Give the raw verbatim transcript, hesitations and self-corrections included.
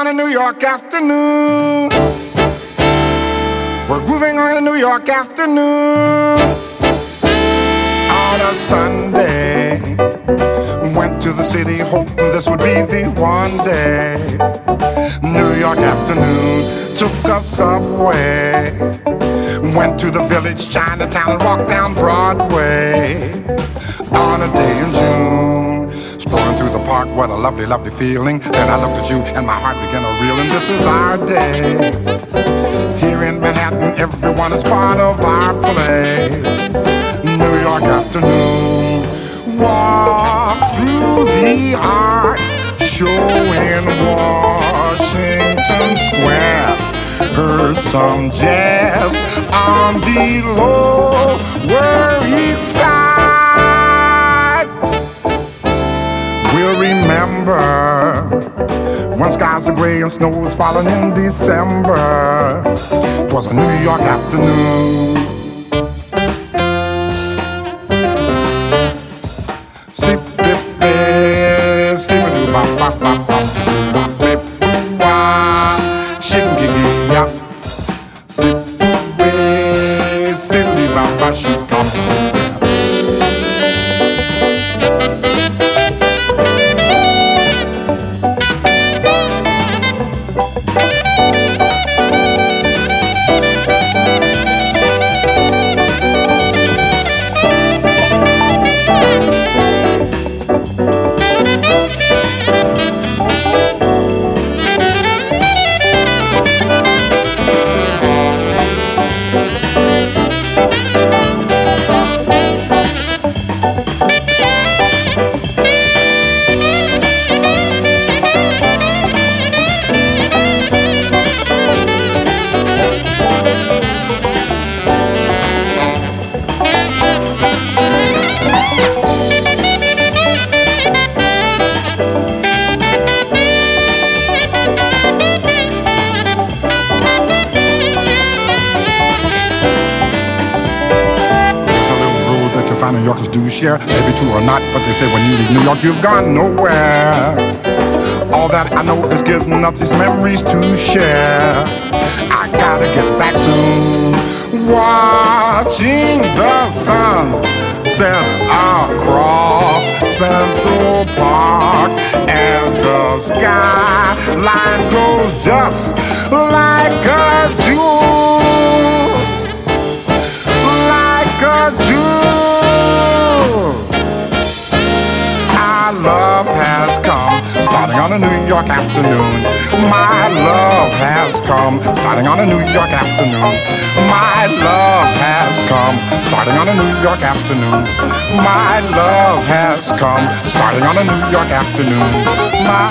on a New York afternoon. We're grooving on a New York afternoon. On a Sunday, went to the city hoping this would be the one day. New York afternoon, took a subway. Went to the village, Chinatown, and walked down Broadway. On a day in June, strolling through the park, what a lovely, lovely feeling. Then I looked at you and my heart began a reeling. This is our day. Here in Manhattan, everyone is part of our play. New York afternoon, walk through the art show in Washington Square. Heard some jazz on the Lower East Side. We'll remember when skies are gray and snow was falling in December. It was a New York afternoon. New Yorkers do share, maybe true or not, but they say when you leave New York, you've gone nowhere. All that I know is getting us these memories to share. I gotta get back soon. Watching the sun set across Central Park as the skyline goes just like a jewel, like a jewel. My love has come, starting on a New York afternoon. My love has come, starting on a New York afternoon. My love has come, starting on a New York afternoon. My love has come, starting on a New York afternoon. My